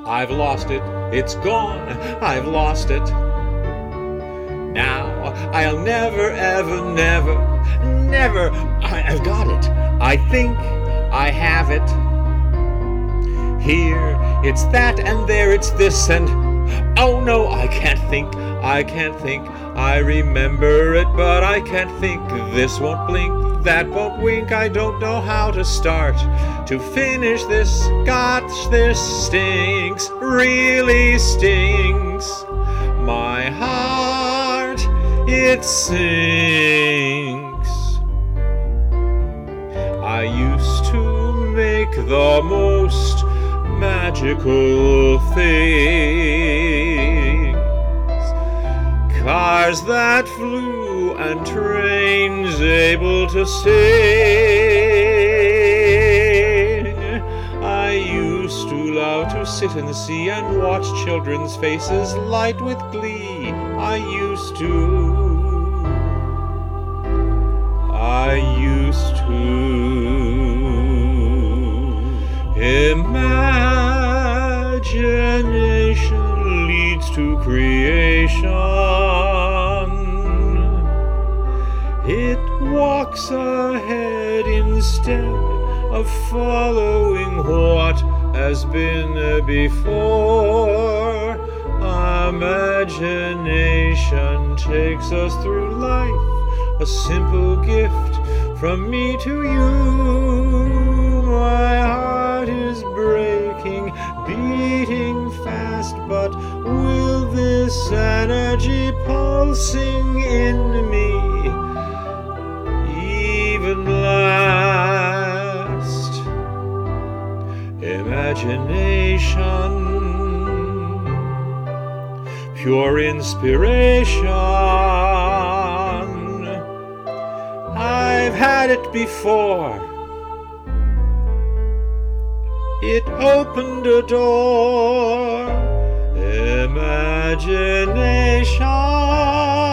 I've lost it, it's gone, I've lost it. Now I'll never, ever, never, I've got it. I think I have it. Here it's that, and there it's this, and oh no, I can't think. I remember it, but I can't think. This won't blink, that won't wink. I don't know how to start to finish this. Gosh, this stinks, really stinks. My heart, it sinks. I used to make the most magical things. Cars that flew and trains able to sing. I used to love to sit and see and watch children's faces light with glee. I used to. Imagination leads to creation. It walks ahead instead of following what has been before. Imagination takes us through life, a simple gift from me to you. My heart is breaking, beating fast, but will this energy pulsing in me even last? Imagination, pure inspiration. I've had it before. It opened a door. Imagination.